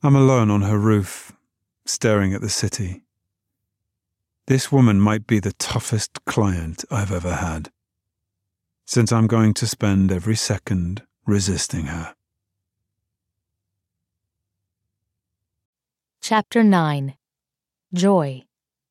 I'm alone on her roof, staring at the city. This woman might be the toughest client I've ever had, since I'm going to spend every second resisting her. Chapter 9. Joy.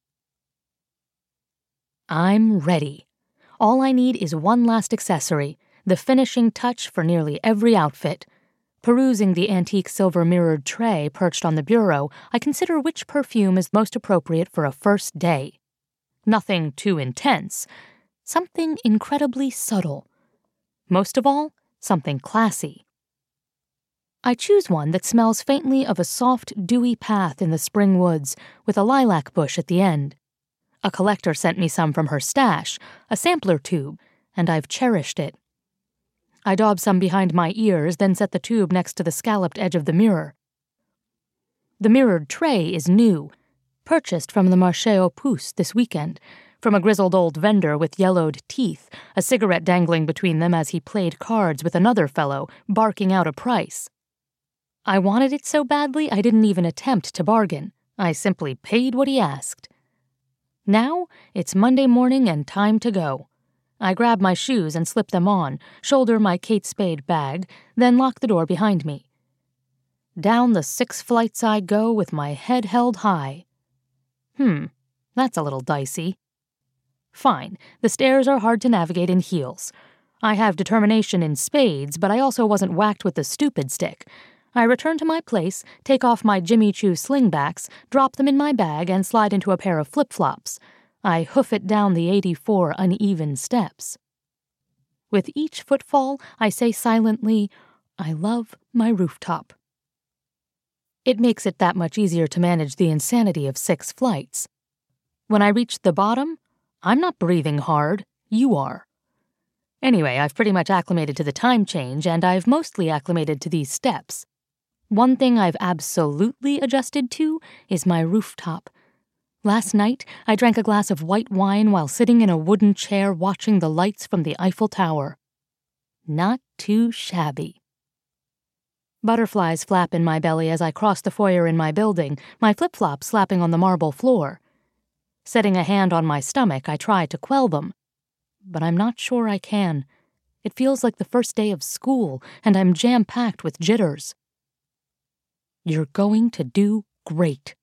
I'm ready. All I need is one last accessory, the finishing touch for nearly every outfit. Perusing the antique silver mirrored tray perched on the bureau, I consider which perfume is most appropriate for a first day. Nothing too intense. Something incredibly subtle. Most of all, something classy. I choose one that smells faintly of a soft, dewy path in the spring woods, with a lilac bush at the end. A collector sent me some from her stash, a sampler tube, and I've cherished it. I daub some behind my ears, then set the tube next to the scalloped edge of the mirror. The mirrored tray is new, purchased from the Marché aux Puces this weekend, from a grizzled old vendor with yellowed teeth, a cigarette dangling between them as he played cards with another fellow, barking out a price. I wanted it so badly I didn't even attempt to bargain. I simply paid what he asked. Now, it's Monday morning and time to go. I grab my shoes and slip them on, shoulder my Kate Spade bag, then lock the door behind me. Down the 6 flights I go with my head held high. That's a little dicey. Fine, the stairs are hard to navigate in heels. I have determination in spades, but I also wasn't whacked with the stupid stick. I return to my place, take off my Jimmy Choo slingbacks, drop them in my bag, and slide into a pair of flip-flops. I hoof it down the 84 uneven steps. With each footfall, I say silently, I love my rooftop. It makes it that much easier to manage the insanity of 6 flights. When I reach the bottom, I'm not breathing hard, you are. Anyway, I've pretty much acclimated to the time change, and I've mostly acclimated to these steps. One thing I've absolutely adjusted to is my rooftop. Last night, I drank a glass of white wine while sitting in a wooden chair watching the lights from the Eiffel Tower. Not too shabby. Butterflies flap in my belly as I cross the foyer in my building, my flip-flops slapping on the marble floor. Setting a hand on my stomach, I try to quell them. But I'm not sure I can. It feels like the first day of school, and I'm jam-packed with jitters. You're going to do great.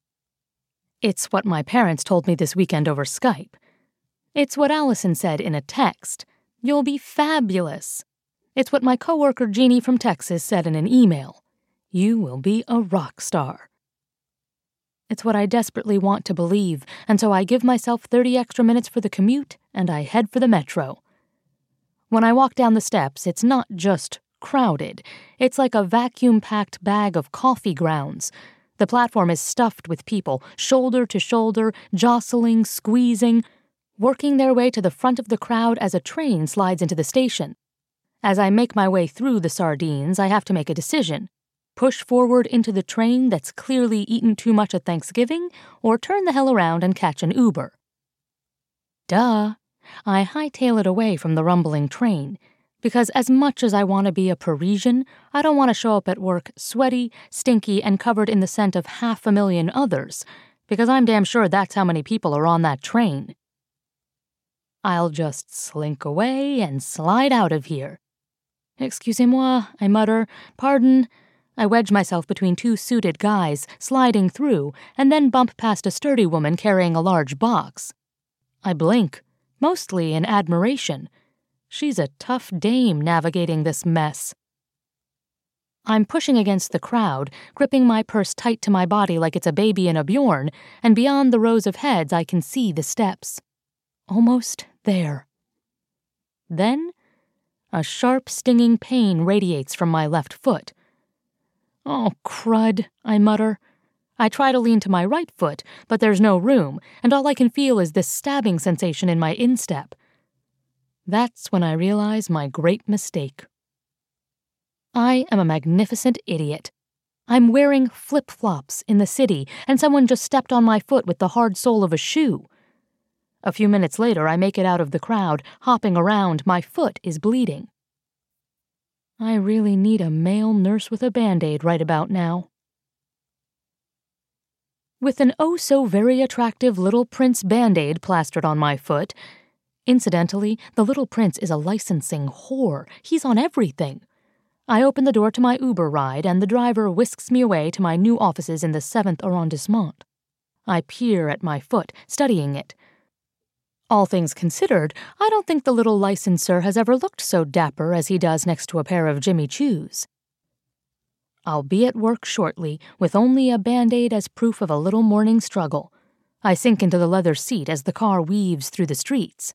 It's what my parents told me this weekend over Skype. It's what Allison said in a text. You'll be fabulous. It's what my coworker Jeannie from Texas said in an email. You will be a rock star. It's what I desperately want to believe, and so I give myself 30 extra minutes for the commute, and I head for the metro. When I walk down the steps, it's not just crowded. It's like a vacuum-packed bag of coffee grounds. The platform is stuffed with people, shoulder to shoulder, jostling, squeezing, working their way to the front of the crowd as a train slides into the station. As I make my way through the sardines, I have to make a decision. Push forward into the train that's clearly eaten too much at Thanksgiving, or turn the hell around and catch an Uber. Duh. I hightail it away from the rumbling train, because as much as I want to be a Parisian, I don't want to show up at work sweaty, stinky, and covered in the scent of 500,000 others, because I'm damn sure that's how many people are on that train. I'll just slink away and slide out of here. Excusez-moi, I mutter. Pardon. I wedge myself between 2 suited guys, sliding through, and then bump past a sturdy woman carrying a large box. I blink, mostly in admiration. She's a tough dame navigating this mess. I'm pushing against the crowd, gripping my purse tight to my body like it's a baby in a Bjorn, and beyond the rows of heads I can see the steps. Almost there. Then, a sharp, stinging pain radiates from my left foot. Oh, crud, I mutter. I try to lean to my right foot, but there's no room, and all I can feel is this stabbing sensation in my instep. That's when I realize my great mistake. I am a magnificent idiot. I'm wearing flip-flops in the city, and someone just stepped on my foot with the hard sole of a shoe. A few minutes later, I make it out of the crowd, hopping around. My foot is bleeding. I really need a male nurse with a Band-Aid right about now. with an oh-so-very-attractive Little Prince Band-Aid plastered on my foot. Incidentally, the Little Prince is a licensing whore. He's on everything. I open the door to my Uber ride, and the driver whisks me away to my new offices in the 7th arrondissement. I peer at my foot, studying it. All things considered, I don't think the little licensor has ever looked so dapper as he does next to a pair of Jimmy Choos. I'll be at work shortly, with only a Band-Aid as proof of a little morning struggle. I sink into the leather seat as the car weaves through the streets.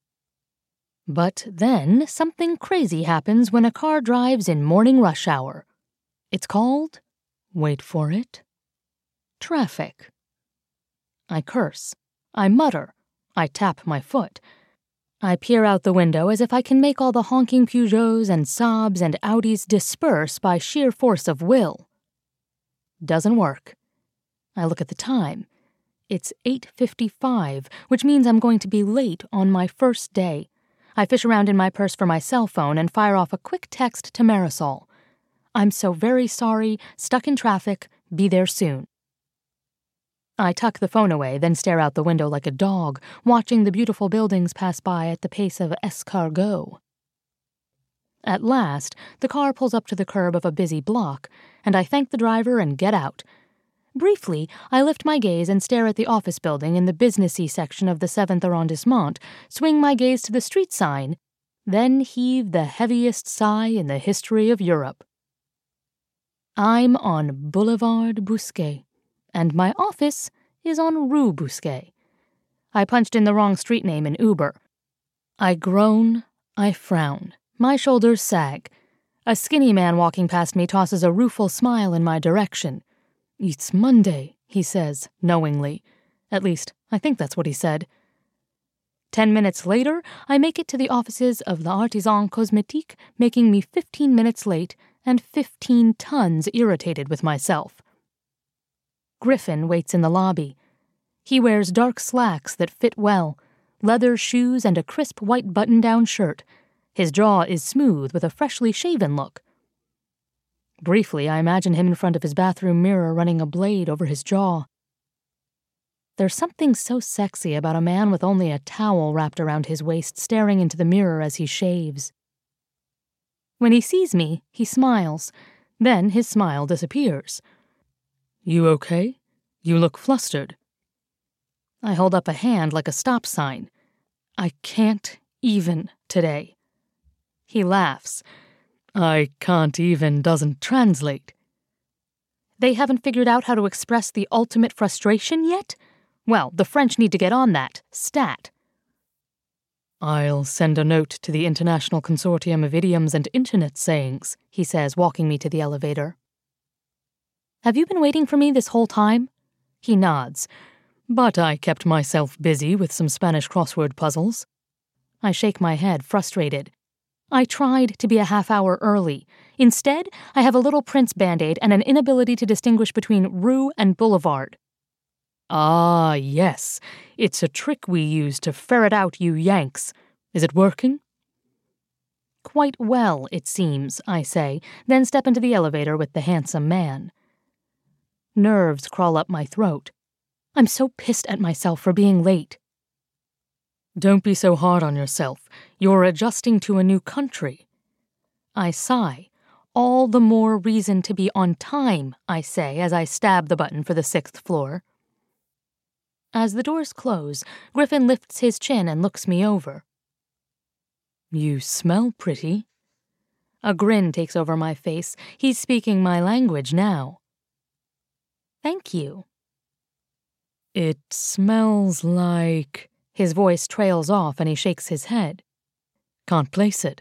But then something crazy happens when a car drives in morning rush hour. It's called, wait for it, traffic. I curse. I mutter. I tap my foot. I peer out the window as if I can make all the honking Peugeots and Saabs and Audis disperse by sheer force of will. Doesn't work. I look at the time. It's 8:55, which means I'm going to be late on my first day. I fish around in my purse for my cell phone and fire off a quick text to Marisol. I'm so very sorry, stuck in traffic, be there soon. I tuck the phone away, then stare out the window like a dog, watching the beautiful buildings pass by at the pace of escargot. At last, the car pulls up to the curb of a busy block, and I thank the driver and get out. Briefly, I lift my gaze and stare at the office building in the businessy section of the 7th arrondissement, swing my gaze to the street sign, then heave the heaviest sigh in the history of Europe. I'm on Boulevard Bousquet, and my office is on Rue Bousquet. I punched in the wrong street name in Uber. I groan, I frown, my shoulders sag. A skinny man walking past me tosses a rueful smile in my direction. "It's Monday," he says, knowingly. At least, I think that's what he said. 10 minutes later, I make it to the offices of l'Artisan Cosmétique, making me 15 minutes late and 15 tons irritated with myself. Griffin waits in the lobby. He wears dark slacks that fit well, leather shoes and a crisp white button-down shirt. His jaw is smooth with a freshly shaven look. Briefly, I imagine him in front of his bathroom mirror running a blade over his jaw. There's something so sexy about a man with only a towel wrapped around his waist staring into the mirror as he shaves. When he sees me, he smiles. Then his smile disappears. "You okay? You look flustered." I hold up a hand like a stop sign. "I can't even today." He laughs. "I can't even doesn't translate." They haven't figured out how to express the ultimate frustration yet? Well, the French need to get on that, stat. "I'll send a note to the International Consortium of Idioms and Internet Sayings," he says, walking me to the elevator. "Have you been waiting for me this whole time?" He nods. "But I kept myself busy with some Spanish crossword puzzles." I shake my head, frustrated. I tried to be a half hour early. Instead, I have a Little Prince Band-Aid and an inability to distinguish between Rue and Boulevard. "Ah, yes. It's a trick we use to ferret out you Yanks. Is it working?" "Quite well, it seems," I say, then step into the elevator with the handsome man. Nerves crawl up my throat. I'm so pissed at myself for being late. "Don't be so hard on yourself. You're adjusting to a new country." I sigh. "All the more reason to be on time," I say as I stab the button for the 6th floor. As the doors close, Griffin lifts his chin and looks me over. "You smell pretty." A grin takes over my face. He's speaking my language now. "Thank you." "It smells like..." His voice trails off and he shakes his head. "Can't place it."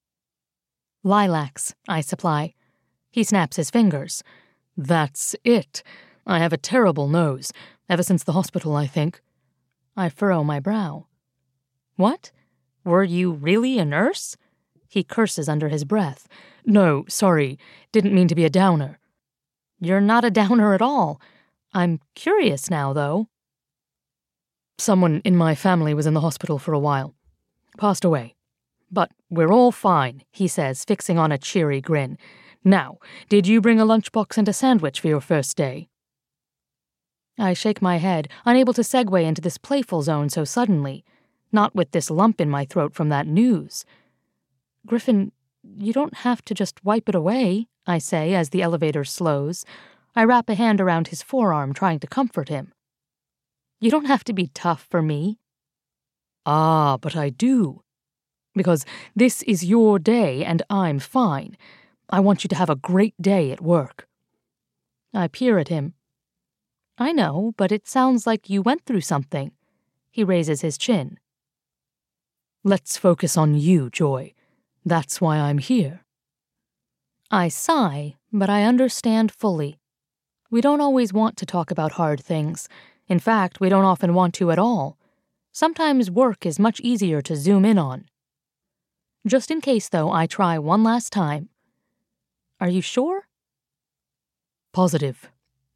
"Lilacs," I supply. He snaps his fingers. "That's it. I have a terrible nose. Ever since the hospital, I think." I furrow my brow. "What? Were you really a nurse?" He curses under his breath. "No, sorry. Didn't mean to be a downer." "You're not a downer at all. I'm curious now, though." "Someone in my family was in the hospital for a while. Passed away. But we're all fine," he says, fixing on a cheery grin. "Now, did you bring a lunchbox and a sandwich for your first day?" I shake my head, unable to segue into this playful zone so suddenly, not with this lump in my throat from that news. Griffin, you don't have to just wipe it away, I say as the elevator slows. I wrap a hand around his forearm, trying to comfort him. You don't have to be tough for me. Ah, but I do. Because this is your day and I'm fine. I want you to have a great day at work. I peer at him. I know, but it sounds like you went through something. He raises his chin. Let's focus on you, Joy. That's why I'm here. I sigh, but I understand fully. We don't always want to talk about hard things. In fact, we don't often want to at all. Sometimes work is much easier to zoom in on. Just in case, though, I try one last time. Are you sure? Positive.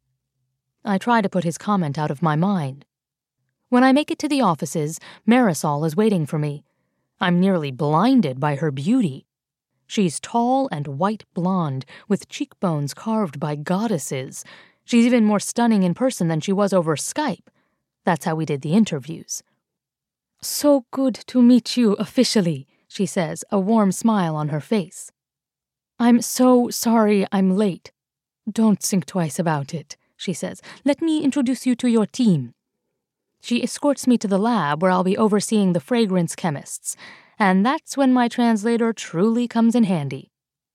I try to put his comment out of my mind. When I make it to the offices, Marisol is waiting for me. I'm nearly blinded by her beauty. She's tall and white blonde, with cheekbones carved by goddesses. She's even more stunning in person than she was over Skype. That's how we did the interviews. So good to meet you officially, she says, a warm smile on her face. I'm so sorry I'm late. Don't think twice about it, she says. Let me introduce you to your team. She escorts me to the lab where I'll be overseeing the fragrance chemists, and that's when my translator truly comes in handy.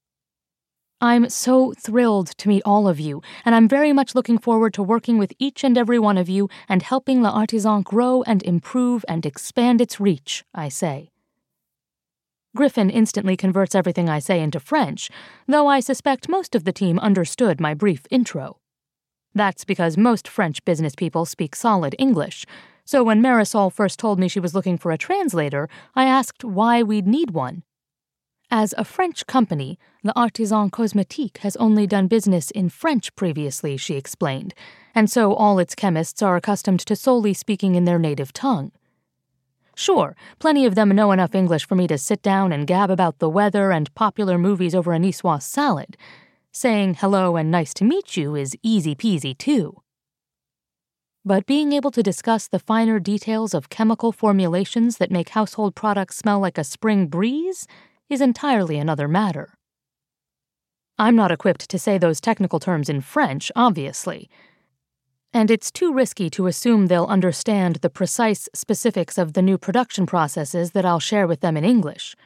I'm so thrilled to meet all of you, and I'm very much looking forward to working with each and every one of you and helping L'Artisan grow and improve and expand its reach, I say. Griffin instantly converts everything I say into French, though I suspect most of the team understood my brief intro. That's because most French business people speak solid English, so when Marisol first told me she was looking for a translator, I asked why we'd need one. As a French company, L'Artisan Cosmétique has only done business in French previously, she explained, and so all its chemists are accustomed to solely speaking in their native tongue. Sure, plenty of them know enough English for me to sit down and gab about the weather and popular movies over a niçoise salad. Saying hello and nice to meet you is easy peasy too. But being able to discuss the finer details of chemical formulations that make household products smell like a spring breeze is entirely another matter. I'm not equipped to say those technical terms in French, obviously. And it's too risky to assume they'll understand the precise specifics of the new production processes that I'll share with them in English.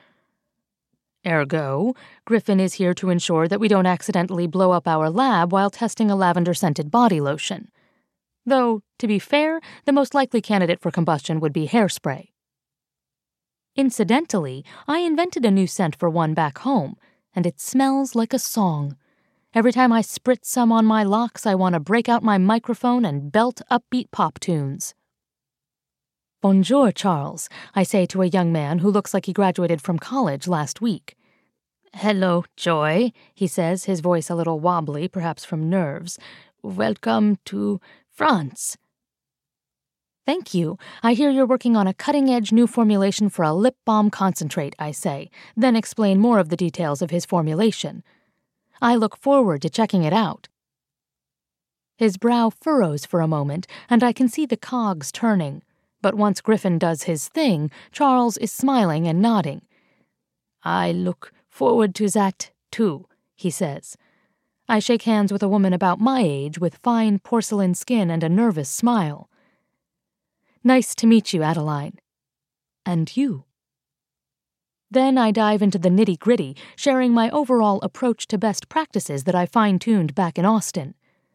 Ergo, Griffin is here to ensure that we don't accidentally blow up our lab while testing a lavender-scented body lotion. Though, to be fair, the most likely candidate for combustion would be hairspray. Incidentally, I invented a new scent for one back home, and it smells like a song. Every time I spritz some on my locks, I want to break out my microphone and belt upbeat pop tunes. Bonjour, Charles, I say to a young man who looks like he graduated from college last week. Hello, Joy, he says, his voice a little wobbly, perhaps from nerves. Welcome to France. Thank you. I hear you're working on a cutting-edge new formulation for a lip balm concentrate, I say, then explain more of the details of his formulation. I look forward to checking it out. His brow furrows for a moment, and I can see the cogs turning. But once Griffin does his thing, Charles is smiling and nodding. I look forward to that, too, he says. I shake hands with a woman about my age with fine porcelain skin and a nervous smile. Nice to meet you, Adeline. And you. Then I dive into the nitty-gritty, sharing my overall approach to best practices that I fine-tuned back in Austin.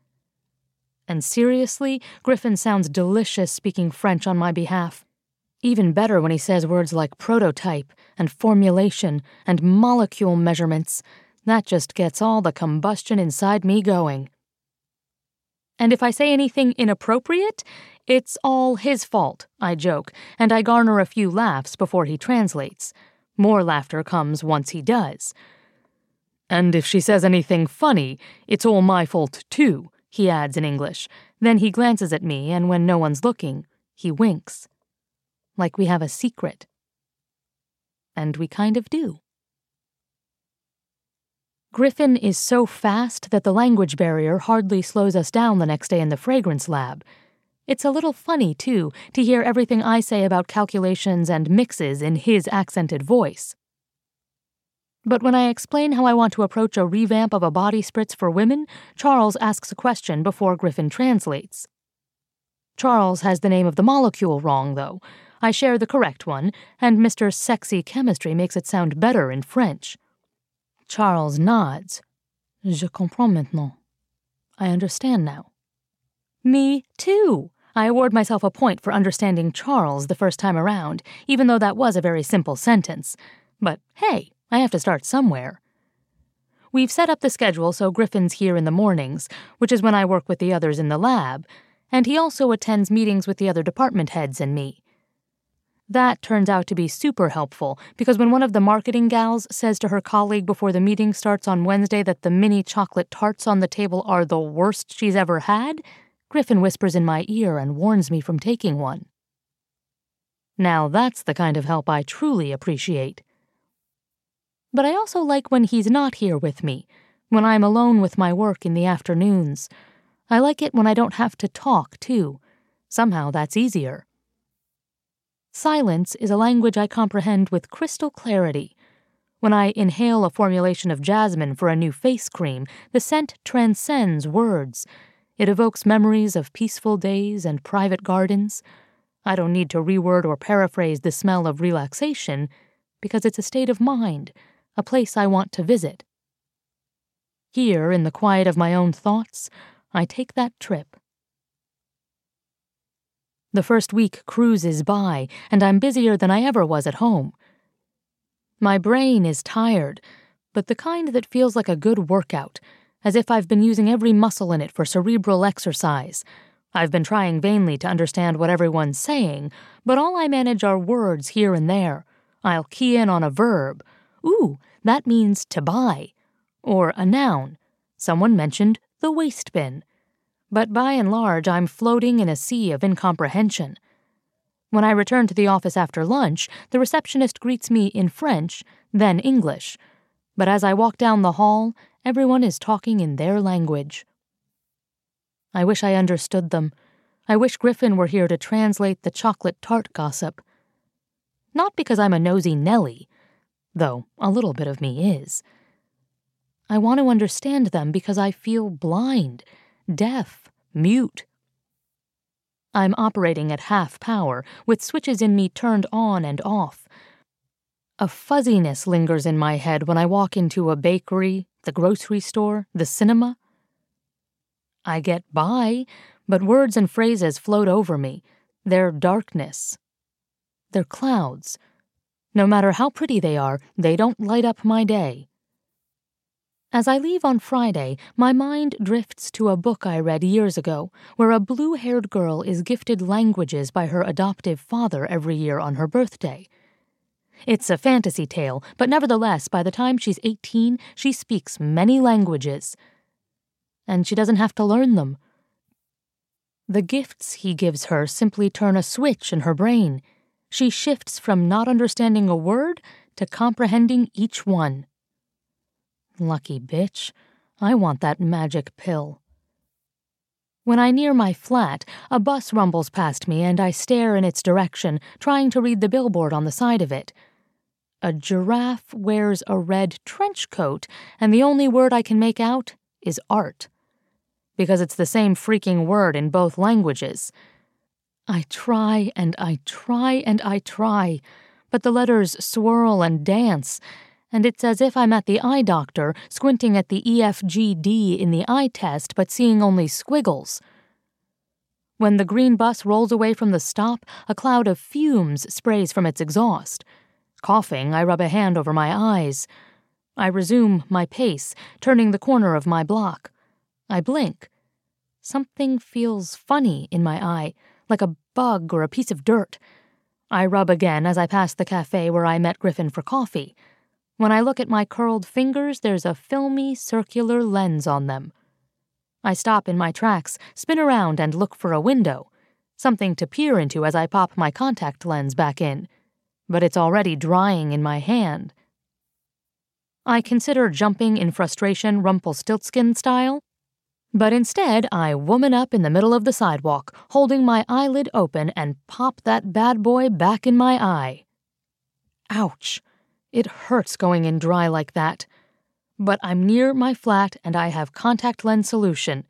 And seriously, Griffin sounds delicious speaking French on my behalf. Even better when he says words like prototype and formulation and molecule measurements. That just gets all the combustion inside me going. And if I say anything inappropriate, it's all his fault, I joke, and I garner a few laughs before he translates. More laughter comes once he does. And if she says anything funny, it's all my fault too, he adds in English. Then he glances at me, and when no one's looking, he winks. Like we have a secret. And we kind of do. Griffin is so fast that the language barrier hardly slows us down the next day in the fragrance lab. It's a little funny, too, to hear everything I say about calculations and mixes in his accented voice. But when I explain how I want to approach a revamp of a body spritz for women, Charles asks a question before Griffin translates. Charles has the name of the molecule wrong, though. I share the correct one, and Mr. Sexy Chemistry makes it sound better in French. Charles nods. Je comprends maintenant. I understand now. Me too. I award myself a point for understanding Charles the first time around, even though that was a very simple sentence. But hey, I have to start somewhere. We've set up the schedule so Griffin's here in the mornings, which is when I work with the others in the lab, and he also attends meetings with the other department heads and me. That turns out to be super helpful, because when one of the marketing gals says to her colleague before the meeting starts on Wednesday that the mini chocolate tarts on the table are the worst she's ever had, Griffin whispers in my ear and warns me from taking one. Now that's the kind of help I truly appreciate. But I also like when he's not here with me, when I'm alone with my work in the afternoons. I like it when I don't have to talk, too. Somehow that's easier. Silence is a language I comprehend with crystal clarity. When I inhale a formulation of jasmine for a new face cream, the scent transcends words. It evokes memories of peaceful days and private gardens. I don't need to reword or paraphrase the smell of relaxation, because it's a state of mind, a place I want to visit. Here, in the quiet of my own thoughts, I take that trip. The first week cruises by, and I'm busier than I ever was at home. My brain is tired, but the kind that feels like a good workout, as if I've been using every muscle in it for cerebral exercise. I've been trying vainly to understand what everyone's saying, but all I manage are words here and there. I'll key in on a verb. Ooh, that means to buy. Or a noun. Someone mentioned the waste bin. But by and large, I'm floating in a sea of incomprehension. When I return to the office after lunch, the receptionist greets me in French, then English. But as I walk down the hall, everyone is talking in their language. I wish I understood them. I wish Griffin were here to translate the chocolate tart gossip. Not because I'm a nosy Nelly, though a little bit of me is. I want to understand them because I feel blind, deaf, mute. I'm operating at half power, with switches in me turned on and off. A fuzziness lingers in my head when I walk into a bakery, the grocery store, the cinema. I get by, but words and phrases float over me. They're darkness. They're clouds. No matter how pretty they are, they don't light up my day. As I leave on Friday, my mind drifts to a book I read years ago, where a blue-haired girl is gifted languages by her adoptive father every year on her birthday. It's a fantasy tale, but nevertheless, by the time she's 18, she speaks many languages. And she doesn't have to learn them. The gifts he gives her simply turn a switch in her brain. She shifts from not understanding a word to comprehending each one. Lucky bitch. I want that magic pill. When I near my flat, a bus rumbles past me and I stare in its direction, trying to read the billboard on the side of it. A giraffe wears a red trench coat, and the only word I can make out is art. Because it's the same freaking word in both languages. I try and I try and I try, but the letters swirl and dance, and it's as if I'm at the eye doctor, squinting at the EFGD in the eye test, but seeing only squiggles. When the green bus rolls away from the stop, a cloud of fumes sprays from its exhaust. Coughing, I rub a hand over my eyes. I resume my pace, turning the corner of my block. I blink. Something feels funny in my eye, like a bug or a piece of dirt. I rub again as I pass the cafe where I met Griffin for coffee. When I look at my curled fingers, there's a filmy, circular lens on them. I stop in my tracks, spin around, and look for a window, something to peer into as I pop my contact lens back in. But it's already drying in my hand. I consider jumping in frustration Rumpelstiltskin style, but instead I woman up in the middle of the sidewalk, holding my eyelid open and pop that bad boy back in my eye. Ouch. It hurts going in dry like that. But I'm near my flat and I have contact lens solution.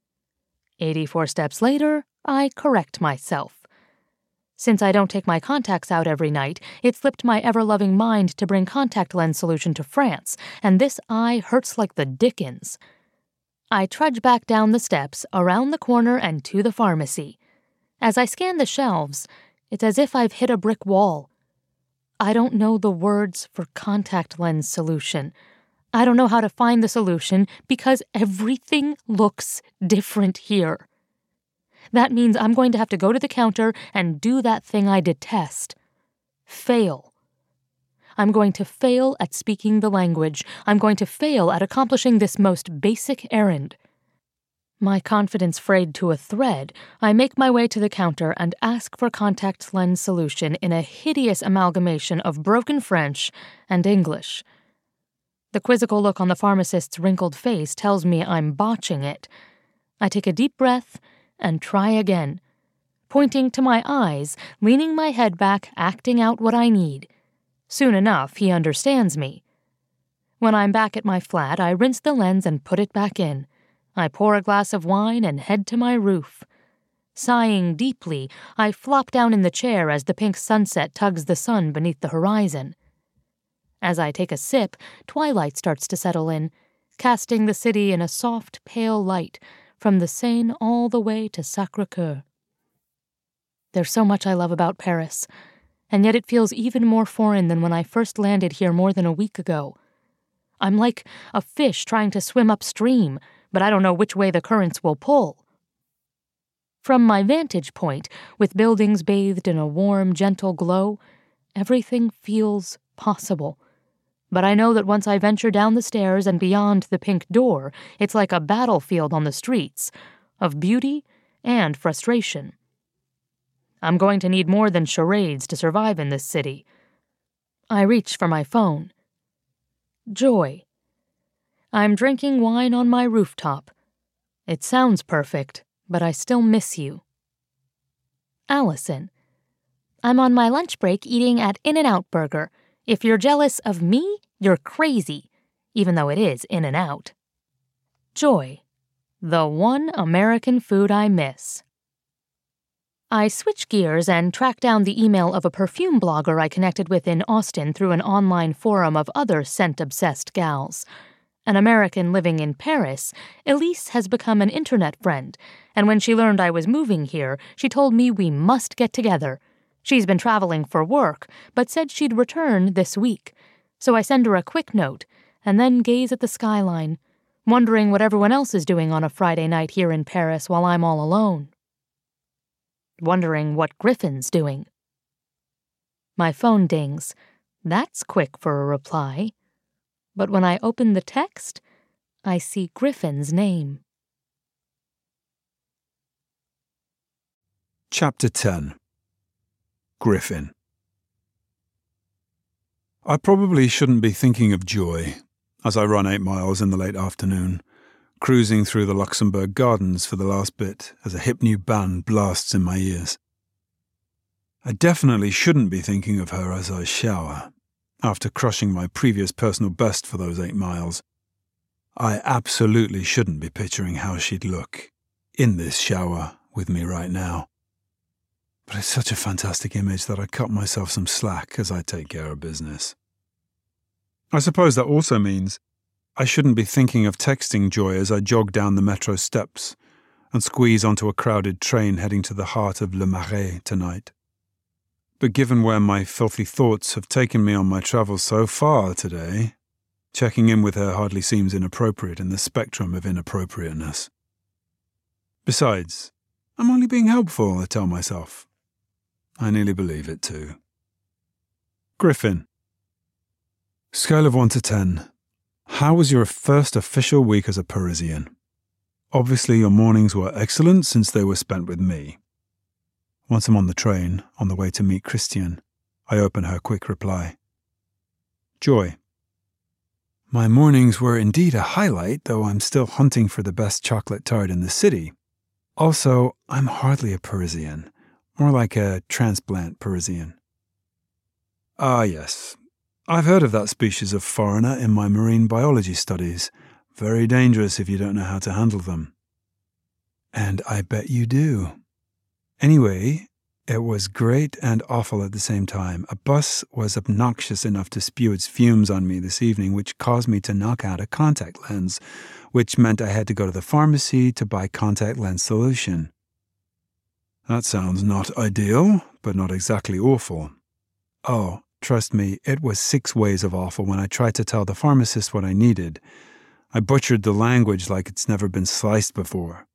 84 steps later, I correct myself. Since I don't take my contacts out every night, it slipped my ever-loving mind to bring contact lens solution to France, and this eye hurts like the dickens. I trudge back down the steps, around the corner, and to the pharmacy. As I scan the shelves, it's as if I've hit a brick wall. I don't know the words for contact lens solution. I don't know how to find the solution because everything looks different here. That means I'm going to have to go to the counter and do that thing I detest. Fail. I'm going to fail at speaking the language. I'm going to fail at accomplishing this most basic errand. My confidence frayed to a thread, I make my way to the counter and ask for contact lens solution in a hideous amalgamation of broken French and English. The quizzical look on the pharmacist's wrinkled face tells me I'm botching it. I take a deep breath and try again, pointing to my eyes, leaning my head back, acting out what I need. Soon enough, he understands me. When I'm back at my flat, I rinse the lens and put it back in. I pour a glass of wine and head to my roof. Sighing deeply, I flop down in the chair as the pink sunset tugs the sun beneath the horizon. As I take a sip, twilight starts to settle in, casting the city in a soft, pale light, from the Seine all the way to Sacré-Cœur. There's so much I love about Paris, and yet it feels even more foreign than when I first landed here more than a week ago. I'm like a fish trying to swim upstream, but I don't know which way the currents will pull. From my vantage point, with buildings bathed in a warm, gentle glow, everything feels possible. But I know that once I venture down the stairs and beyond the pink door, it's like a battlefield on the streets, of beauty and frustration. I'm going to need more than charades to survive in this city. I reach for my phone. Joy. I'm drinking wine on my rooftop. It sounds perfect, but I still miss you. Allison. I'm on my lunch break eating at In-N-Out Burger. If you're jealous of me, you're crazy, even though it is In-N-Out. Joy. The one American food I miss. I switch gears and track down the email of a perfume blogger I connected with in Austin through an online forum of other scent-obsessed gals. An American living in Paris, Elise has become an internet friend, and when she learned I was moving here, she told me we must get together. She's been traveling for work, but said she'd return this week. So I send her a quick note, and then gaze at the skyline, wondering what everyone else is doing on a Friday night here in Paris while I'm all alone. Wondering what Griffin's doing. My phone dings. That's quick for a reply. But when I open the text, I see Griffin's name. Chapter 10. Griffin. I probably shouldn't be thinking of Joy as I run 8 miles in the late afternoon, cruising through the Luxembourg Gardens for the last bit as a hip new band blasts in my ears. I definitely shouldn't be thinking of her as I shower. After crushing my previous personal best for those 8 miles, I absolutely shouldn't be picturing how she'd look in this shower with me right now. But it's such a fantastic image that I cut myself some slack as I take care of business. I suppose that also means I shouldn't be thinking of texting Joy as I jog down the metro steps and squeeze onto a crowded train heading to the heart of Le Marais tonight. But given where my filthy thoughts have taken me on my travels so far today, checking in with her hardly seems inappropriate in the spectrum of inappropriateness. Besides, I'm only being helpful, I tell myself. I nearly believe it too. Griffin. Scale of 1 to 10. How was your first official week as a Parisian? Obviously your mornings were excellent since they were spent with me. Once I'm on the train, on the way to meet Christian, I open her quick reply. Joy. My mornings were indeed a highlight, though I'm still hunting for the best chocolate tart in the city. Also, I'm hardly a Parisian, more like a transplant Parisian. Ah, yes. I've heard of that species of foreigner in my marine biology studies. Very dangerous if you don't know how to handle them. And I bet you do. Anyway, it was great and awful at the same time. A bus was obnoxious enough to spew its fumes on me this evening, which caused me to knock out a contact lens, which meant I had to go to the pharmacy to buy contact lens solution. That sounds not ideal, but not exactly awful. Oh, trust me, it was 6 ways of awful when I tried to tell the pharmacist what I needed. I butchered the language like it's never been sliced before.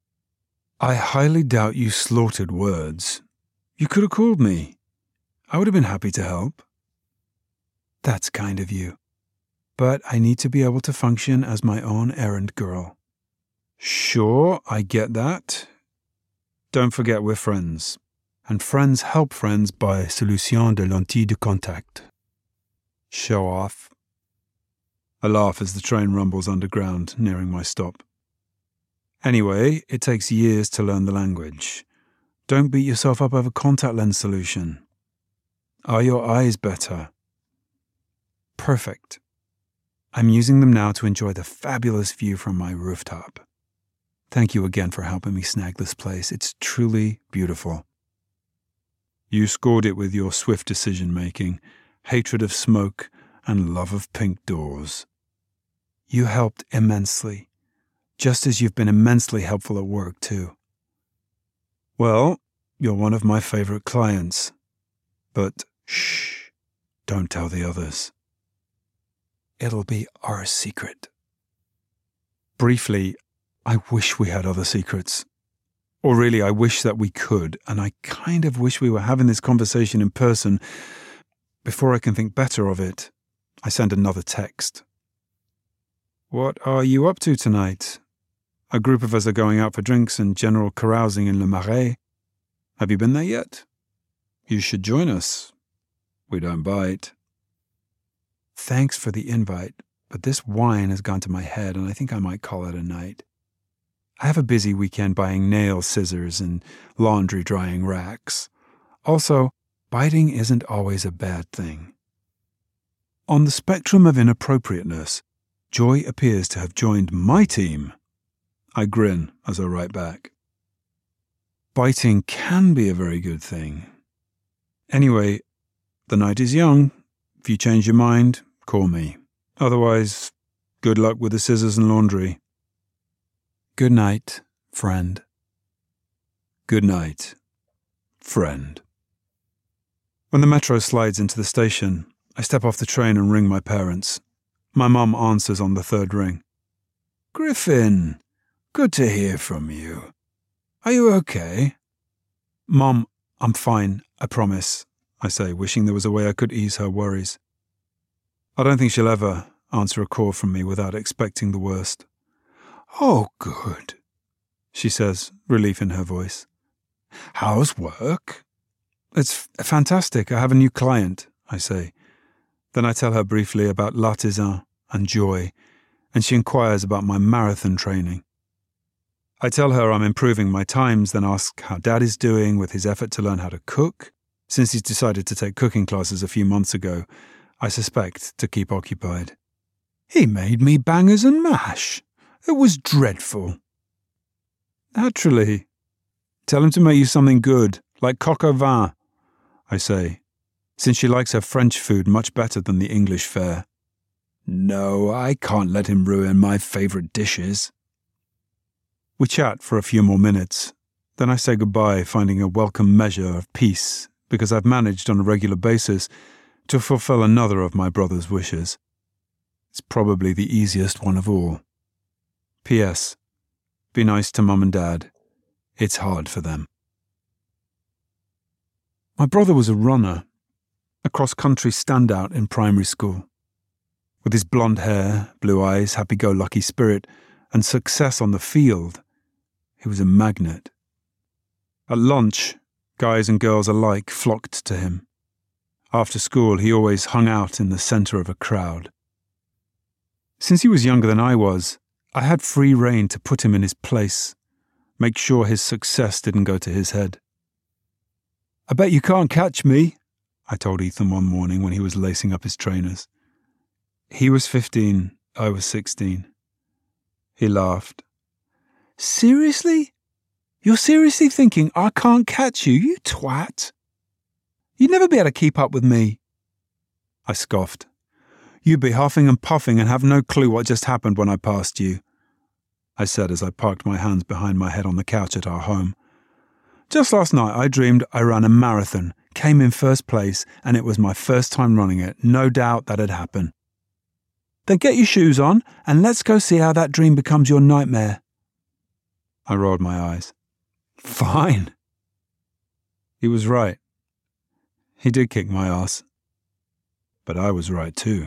I highly doubt you slaughtered words. You could have called me. I would have been happy to help. That's kind of you. But I need to be able to function as my own errand girl. Sure, I get that. Don't forget we're friends. And friends help friends by Solution de Lentilles de Contact. Show off. I laugh as the train rumbles underground, nearing my stop. Anyway, it takes years to learn the language. Don't beat yourself up over contact lens solution. Are your eyes better? Perfect. I'm using them now to enjoy the fabulous view from my rooftop. Thank you again for helping me snag this place. It's truly beautiful. You scored it with your swift decision-making, hatred of smoke, and love of pink doors. You helped immensely, just as you've been immensely helpful at work, too. Well, you're one of my favorite clients. But shh, don't tell the others. It'll be our secret. Briefly, I wish we had other secrets. Or really, I wish that we could, and I kind of wish we were having this conversation in person. Before I can think better of it, I send another text. What are you up to tonight? A group of us are going out for drinks and general carousing in Le Marais. Have you been there yet? You should join us. We don't bite. Thanks for the invite, but this wine has gone to my head and I think I might call it a night. I have a busy weekend buying nail scissors and laundry drying racks. Also, biting isn't always a bad thing. On the spectrum of inappropriateness, Joy appears to have joined my team. I grin as I write back. Biting can be a very good thing. Anyway, the night is young. If you change your mind, call me. Otherwise, good luck with the scissors and laundry. Good night, friend. Good night, friend. When the metro slides into the station, I step off the train and ring my parents. My mum answers on the 3rd ring. Griffin, good to hear from you. Are you okay? Mum, I'm fine, I promise, I say, wishing there was a way I could ease her worries. I don't think she'll ever answer a call from me without expecting the worst. Oh, good, she says, relief in her voice. How's work? It's fantastic. I have a new client, I say. Then I tell her briefly about L'Artisan and Joy, and she inquires about my marathon training. I tell her I'm improving my times, then ask how Dad is doing with his effort to learn how to cook. Since he's decided to take cooking classes a few months ago, I suspect to keep occupied. He made me bangers and mash. It was dreadful. Naturally. Tell him to make you something good, like coq au vin, I say, since she likes her French food much better than the English fare. No, I can't let him ruin my favourite dishes. We chat for a few more minutes. Then I say goodbye, finding a welcome measure of peace, because I've managed on a regular basis to fulfill another of my brother's wishes. It's probably the easiest one of all. P.S. Be nice to Mum and Dad. It's hard for them. My brother was a runner, a cross-country standout in primary school. With his blonde hair, blue eyes, happy-go-lucky spirit, and success on the field, he was a magnet. At lunch, guys and girls alike flocked to him. After school, he always hung out in the centre of a crowd. Since he was younger than I was, I had free rein to put him in his place, make sure his success didn't go to his head. "I bet you can't catch me," I told Ethan one morning when he was lacing up his trainers. He was 15, I was 16. He laughed. "Seriously? You're seriously thinking I can't catch you, you twat? You'd never be able to keep up with me." I scoffed. "You'd be huffing and puffing and have no clue what just happened when I passed you," I said as I parked my hands behind my head on the couch at our home. "Just last night I dreamed I ran a marathon, came in first place, and it was my first time running it. No doubt that'd happen." "Then get your shoes on and let's go see how that dream becomes your nightmare." I rolled my eyes. "Fine." He was right. He did kick my ass. But I was right too.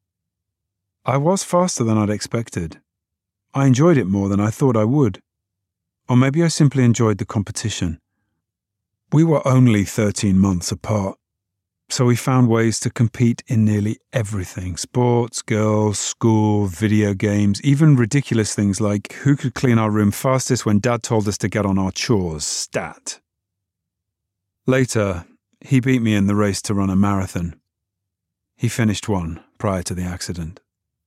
I was faster than I'd expected. I enjoyed it more than I thought I would. Or maybe I simply enjoyed the competition. We were only 13 months apart, so we found ways to compete in nearly everything: sports, girls, school, video games, even ridiculous things like who could clean our room fastest when Dad told us to get on our chores, stat. Later, he beat me in the race to run a marathon. He finished one prior to the accident.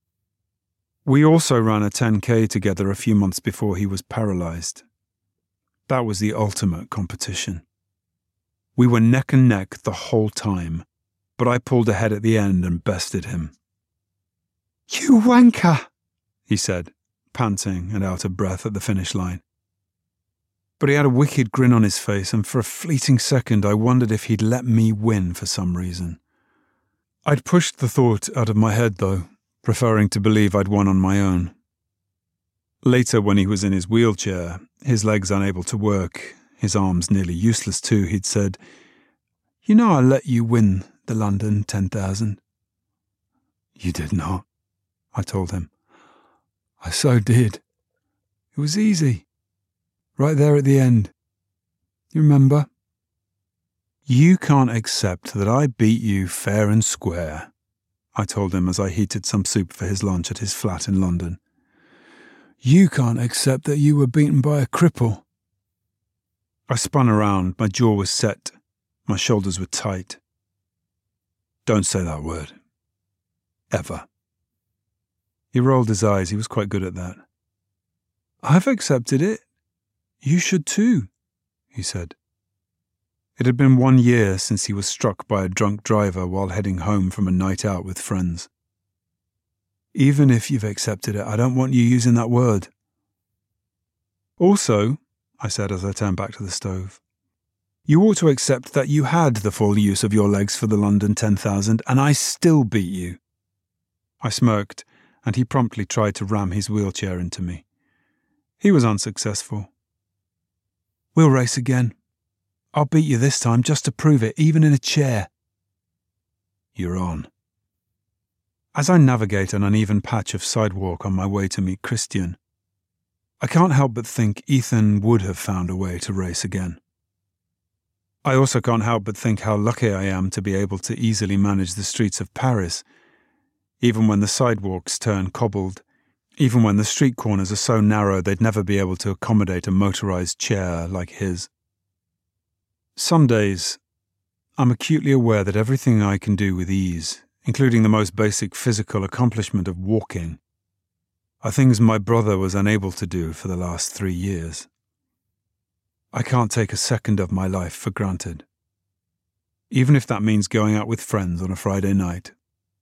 We also ran a 10K together a few months before he was paralyzed. That was the ultimate competition. We were neck and neck the whole time, but I pulled ahead at the end and bested him. "You wanker," he said, panting and out of breath at the finish line. But he had a wicked grin on his face, and for a fleeting second I wondered if he'd let me win for some reason. I'd pushed the thought out of my head, though, preferring to believe I'd won on my own. Later, when he was in his wheelchair, his legs unable to work, his arms nearly useless too, he'd said, "You know I let you win the London 10,000. "You did not," I told him. "I so did. It was easy. Right there at the end. You remember?" "You can't accept that I beat you fair and square," I told him as I heated some soup for his lunch at his flat in London. "You can't accept that you were beaten by a cripple." I spun around, my jaw was set, my shoulders were tight. "Don't say that word. Ever." He rolled his eyes, he was quite good at that. "I've accepted it. You should too," he said. It had been 1 year since he was struck by a drunk driver while heading home from a night out with friends. "Even if you've accepted it, I don't want you using that word." "Also," I said as I turned back to the stove, "you ought to accept that you had the full use of your legs for the London 10,000 and I still beat you." I smirked, and he promptly tried to ram his wheelchair into me. He was unsuccessful. "We'll race again. I'll beat you this time just to prove it, even in a chair." "You're on." As I navigate an uneven patch of sidewalk on my way to meet Christian, I can't help but think Ethan would have found a way to race again. I also can't help but think how lucky I am to be able to easily manage the streets of Paris, even when the sidewalks turn cobbled, even when the street corners are so narrow they'd never be able to accommodate a motorized chair like his. Some days, I'm acutely aware that everything I can do with ease, including the most basic physical accomplishment of walking, are things my brother was unable to do for the last 3 years. I can't take a second of my life for granted, even if that means going out with friends on a Friday night.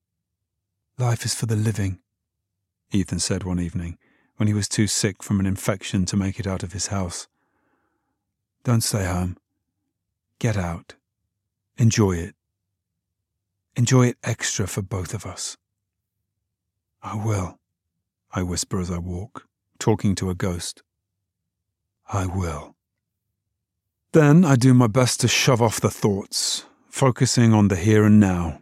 "Life is for the living," Ethan said one evening when he was too sick from an infection to make it out of his house. "Don't stay home. Get out. Enjoy it. Enjoy it extra for both of us." "I will," I whisper as I walk, talking to a ghost. "I will." Then I do my best to shove off the thoughts, focusing on the here and now.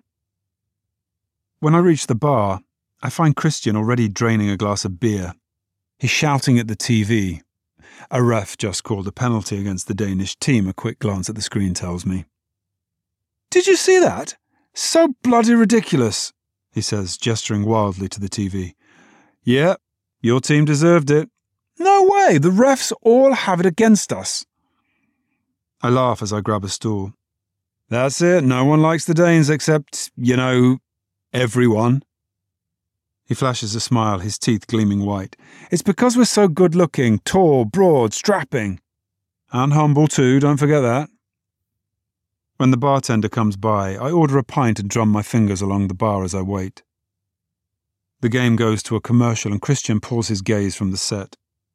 When I reach the bar, I find Christian already draining a glass of beer. He's shouting at the TV. A ref just called a penalty against the Danish team, a quick glance at the screen tells me. "Did you see that? So bloody ridiculous," he says, gesturing wildly to the TV. Yeah, your team deserved it. No way, the refs all have it against us. I laugh as I grab a stool. That's it, no one likes the Danes except, everyone. He flashes a smile, his teeth gleaming white. It's because we're so good-looking, tall, broad, strapping. And humble too, don't forget that. When the bartender comes by, I order a pint and drum my fingers along the bar as I wait. The game goes to a commercial and Christian pulls his gaze from the set.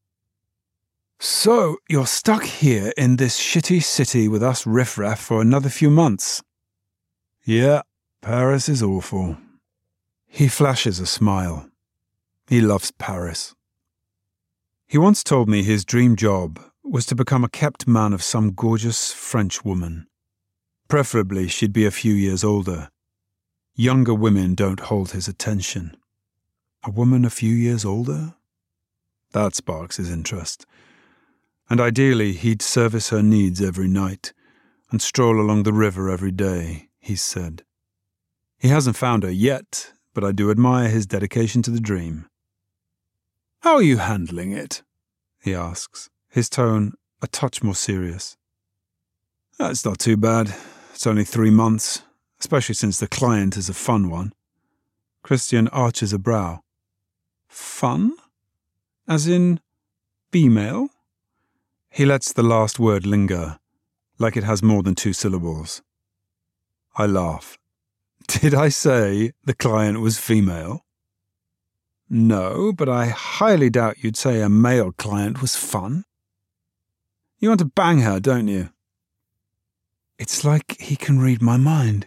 So, you're stuck here in this shitty city with us riffraff for another few months? Yeah, Paris is awful. He flashes a smile. He loves Paris. He once told me his dream job was to become a kept man of some gorgeous French woman. Preferably she'd be a few years older. Younger women don't hold his attention. A woman a few years older? That sparks his interest. And ideally he'd service her needs every night and stroll along the river every day, he said. He hasn't found her yet, but I do admire his dedication to the dream. How are you handling it? He asks, his tone a touch more serious. It's not too bad. It's only 3 months, especially since the client is a fun one. Christian arches a brow. Fun? As in female? He lets the last word linger, like it has more than 2 syllables. I laugh. Did I say the client was female? No, but I highly doubt you'd say a male client was fun. You want to bang her, don't you? It's like he can read my mind.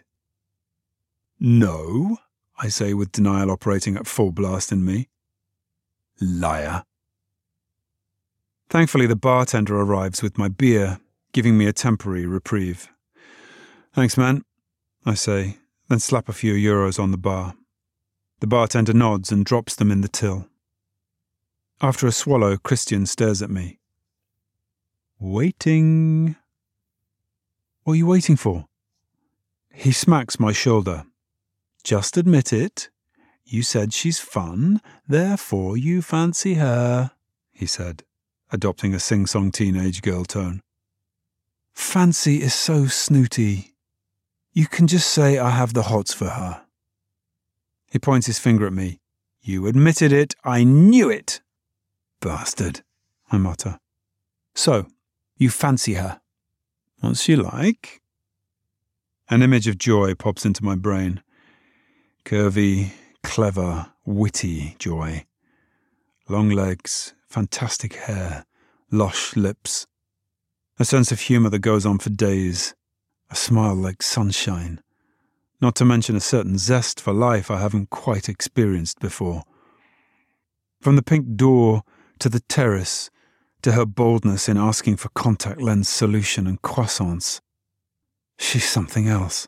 No, I say with denial operating at full blast in me. Liar. Thankfully, the bartender arrives with my beer, giving me a temporary reprieve. Thanks, man, I say, then slap a few euros on the bar. The bartender nods and drops them in the till. After a swallow, Christian stares at me. Waiting. What are you waiting for? He smacks my shoulder. Just admit it. You said she's fun, therefore you fancy her, he said, adopting a sing-song teenage girl tone. Fancy is so snooty. You can just say I have the hots for her. He points his finger at me. You admitted it. I knew it. Bastard, I mutter. So, you fancy her. What's she like? An image of Joy pops into my brain. Curvy, clever, witty Joy. Long legs, fantastic hair, lush lips. A sense of humour that goes on for days. A smile like sunshine. Not to mention a certain zest for life I haven't quite experienced before. From the pink door to the terrace, to her boldness in asking for contact lens solution and croissants. She's something else.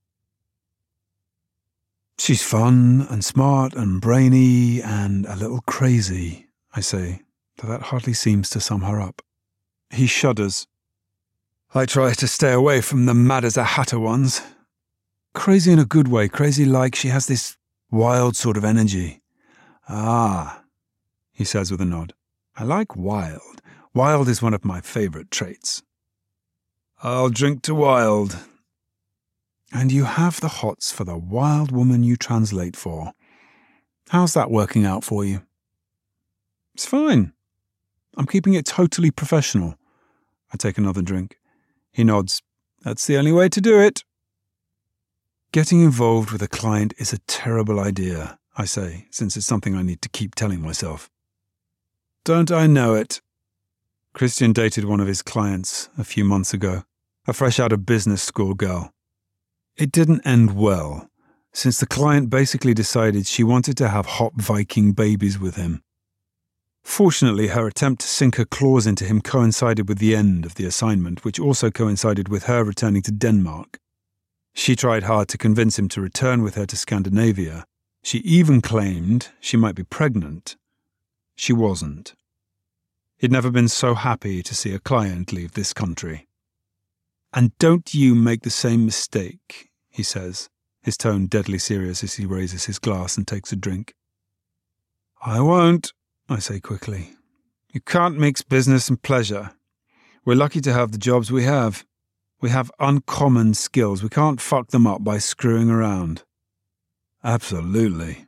She's fun and smart and brainy and a little crazy, I say, though that hardly seems to sum her up. He shudders. I try to stay away from the mad-as-a-hatter ones. Crazy in a good way, crazy like she has this wild sort of energy. Ah, he says with a nod. I like wild. Wild is one of my favourite traits. I'll drink to wild. And you have the hots for the wild woman you translate for. How's that working out for you? It's fine. I'm keeping it totally professional. I take another drink. He nods. That's the only way to do it. Getting involved with a client is a terrible idea, I say, since it's something I need to keep telling myself. Don't I know it? Christian dated one of his clients a few months ago, a fresh-out-of-business school girl. It didn't end well, since the client basically decided she wanted to have hot Viking babies with him. Fortunately, her attempt to sink her claws into him coincided with the end of the assignment, which also coincided with her returning to Denmark. She tried hard to convince him to return with her to Scandinavia. She even claimed she might be pregnant. She wasn't. He'd never been so happy to see a client leave this country. And don't you make the same mistake, he says, his tone deadly serious as he raises his glass and takes a drink. I won't, I say quickly. You can't mix business and pleasure. We're lucky to have the jobs we have. We have uncommon skills. We can't fuck them up by screwing around. Absolutely.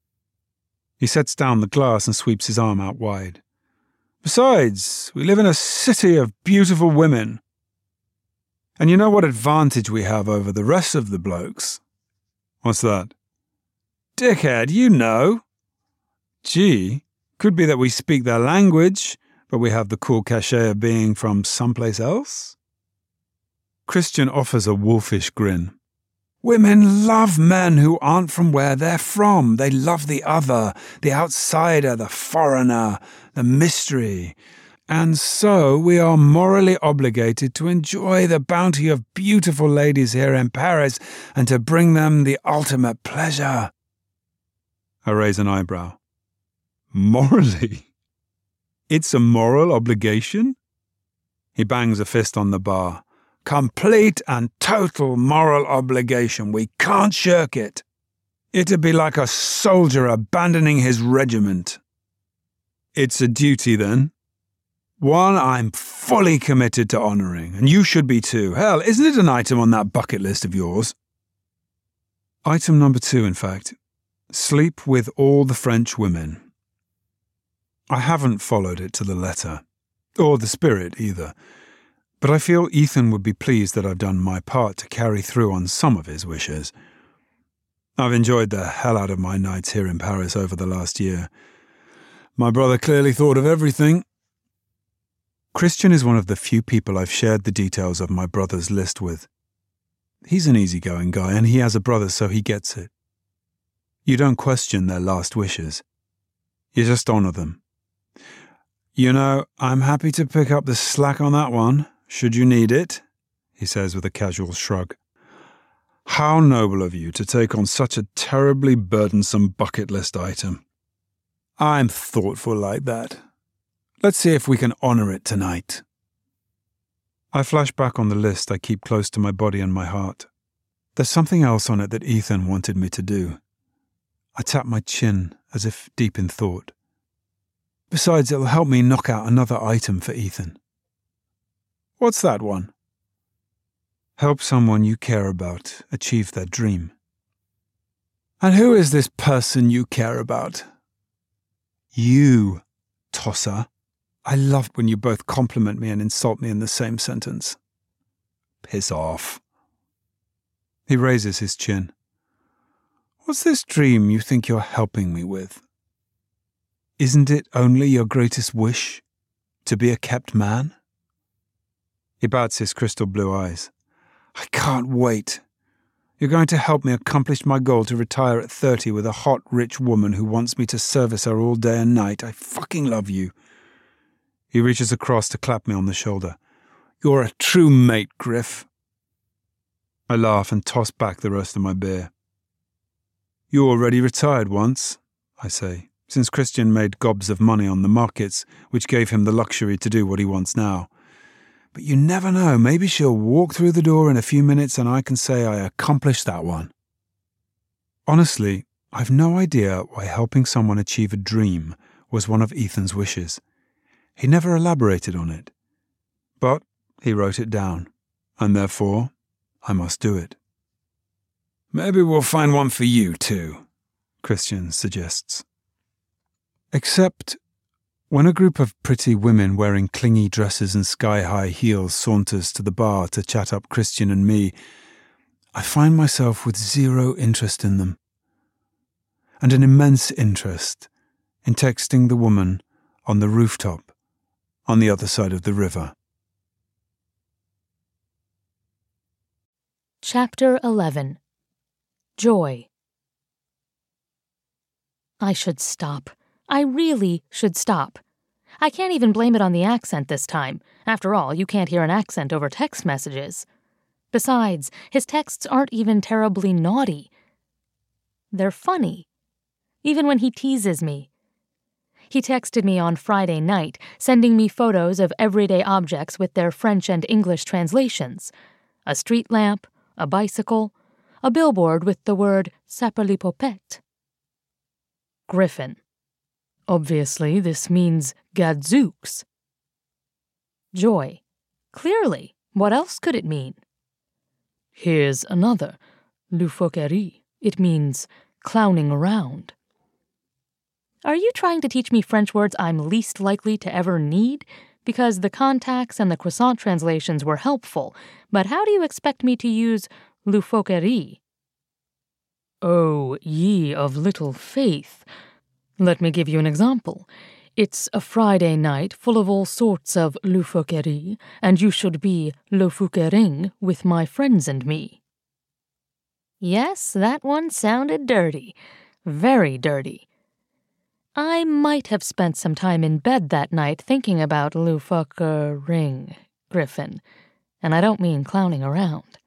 He sets down the glass and sweeps his arm out wide. Besides, we live in a city of beautiful women. And you know what advantage we have over the rest of the blokes? What's that? Dickhead, you know. Gee, could be that we speak their language, but we have the cool cachet of being from someplace else? Christian offers a wolfish grin. Women love men who aren't from where they're from. They love the other, the outsider, the foreigner, the mystery. And so we are morally obligated to enjoy the bounty of beautiful ladies here in Paris and to bring them the ultimate pleasure. I raise an eyebrow. Morally? It's a moral obligation? He bangs a fist on the bar. Complete and total moral obligation. We can't shirk it. It'd be like a soldier abandoning his regiment. It's a duty, then. One I'm fully committed to honouring, and you should be too. Hell, isn't it an item on that bucket list of yours? Item number 2, in fact. Sleep with all the French women. I haven't followed it to the letter, or the spirit either, but I feel Ethan would be pleased that I've done my part to carry through on some of his wishes. I've enjoyed the hell out of my nights here in Paris over the last year. My brother clearly thought of everything. Christian is one of the few people I've shared the details of my brother's list with. He's an easygoing guy, and he has a brother, so he gets it. You don't question their last wishes. You just honour them. You know, I'm happy to pick up the slack on that one, should you need it, he says with a casual shrug. How noble of you to take on such a terribly burdensome bucket list item. I'm thoughtful like that. Let's see if we can honour it tonight. I flash back on the list I keep close to my body and my heart. There's something else on it that Ethan wanted me to do. I tap my chin as if deep in thought. Besides, it'll help me knock out another item for Ethan. What's that one? Help someone you care about achieve their dream. And who is this person you care about? You, tosser. I love when you both compliment me and insult me in the same sentence. Piss off. He raises his chin. What's this dream you think you're helping me with? Isn't it only your greatest wish? To be a kept man? He bats his crystal blue eyes. I can't wait. You're going to help me accomplish my goal to retire at 30 with a hot, rich woman who wants me to service her all day and night. I fucking love you. He reaches across to clap me on the shoulder. You're a true mate, Griff. I laugh and toss back the rest of my beer. You already retired once, I say, since Christian made gobs of money on the markets, which gave him the luxury to do what he wants now. But you never know, maybe she'll walk through the door in a few minutes and I can say I accomplished that one. Honestly, I've no idea why helping someone achieve a dream was one of Ethan's wishes. He never elaborated on it. But he wrote it down, and therefore I must do it. Maybe we'll find one for you too, Christian suggests. Except when a group of pretty women wearing clingy dresses and sky-high heels saunters to the bar to chat up Christian and me, I find myself with zero interest in them, and an immense interest in texting the woman on the rooftop on the other side of the river. Chapter 11. Joy. I should stop. I really should stop. I can't even blame it on the accent this time. After all, you can't hear an accent over text messages. Besides, his texts aren't even terribly naughty. They're funny. Even when he teases me. He texted me on Friday night, sending me photos of everyday objects with their French and English translations. A street lamp, a bicycle, a billboard with the word Saperlipopette. Griffin. Obviously, this means gadzooks. Joy. Clearly. What else could it mean? Here's another. Loufoquerie. It means clowning around. Are you trying to teach me French words I'm least likely to ever need? Because the contacts and the croissant translations were helpful, but how do you expect me to use loufoquerie? Oh, ye of little faith. Let me give you an example. It's a Friday night full of all sorts of loufoquerie, and you should be loufoquering with my friends and me. Yes, that one sounded dirty. Very dirty. I might have spent some time in bed that night thinking about loufoquering, Griffin, and I don't mean clowning around.